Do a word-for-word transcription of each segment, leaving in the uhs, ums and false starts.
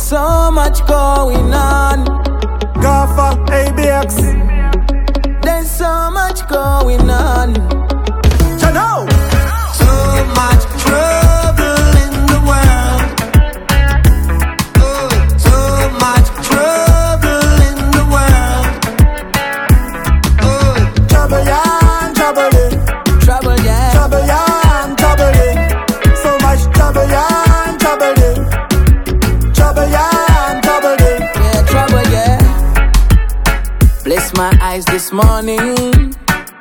so much going on. Gaffer, A B X. There's so much going on. Chano. So much trouble in the world. Oh, so much trouble in the world. Oh, trouble yeah, trouble in. Trouble yeah. Trouble yeah, trouble in. So much trouble yeah, trouble in. Trouble yeah, trouble in. Yeah, trouble yeah. Bless my eyes this morning.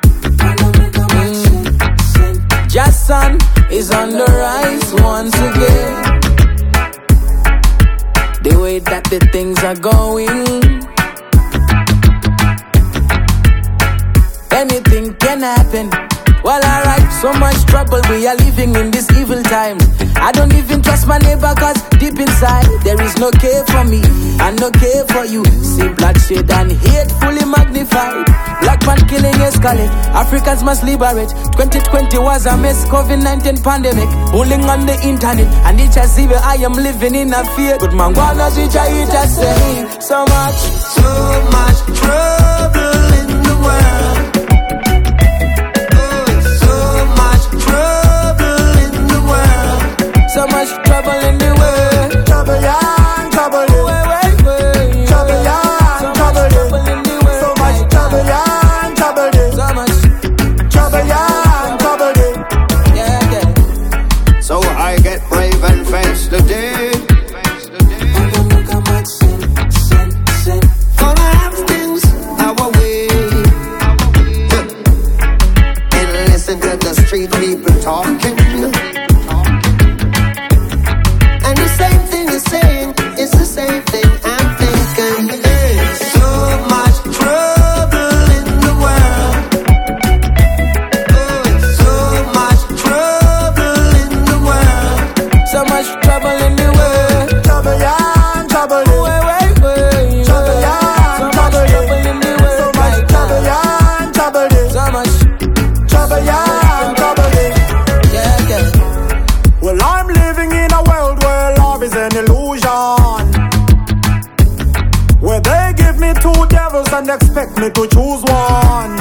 Jason is on the rise once again. The way that the things are going, anything can happen. Well, alright, so much trouble, we are living in these evil times. I don't even trust my neighbor, cause deep inside there is no care for me and no care for you. See bloodshed and hate fully magnified. Black man killing escalate, Africans must liberate. Twenty twenty was a mess, COVID nineteen pandemic, bullying on the internet, and each as even I am living in a fear. Good man, wanna switch I eat a say so much, so much trouble in the world. So much trouble in the world. Trouble yeah, trouble in. Way, way, way. Trouble yeah, trouble in. So much trouble yeah, trouble in. So much trouble yeah, trouble in. Yeah, yeah. So I get brave and face the day. Gonna have things our way. And listen to the street people talking. It's the same thing I'm thinking. Hey, so much trouble in the world. Oh, so much trouble in the world. So much trouble in the world. Trouble yeah, trouble in. Way, way, way. Trouble yeah, so trouble much trouble in the world. So much trouble yeah, trouble in. So much trouble yeah, trouble in. Yeah, yeah. Well, I'm living in a world where love is an illusion. Where they give me two devils and expect me to choose one.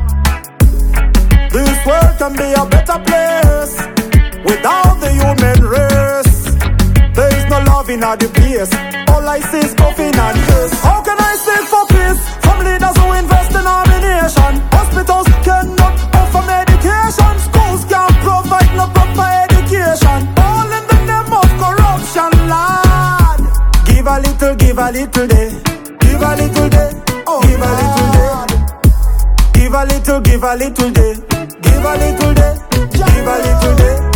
This world can be a better place without the human race. There is no love in the place. All I see is coffin and piss. How can I seek for peace from leaders who invest in our nation? Hospitals cannot offer medication. Schools can't provide no proper education. All in the name of corruption, Lord. Give a little, give a little day. Give a little day, oh, give a little day. Give a little, give a little day. Give a little day, give a little day.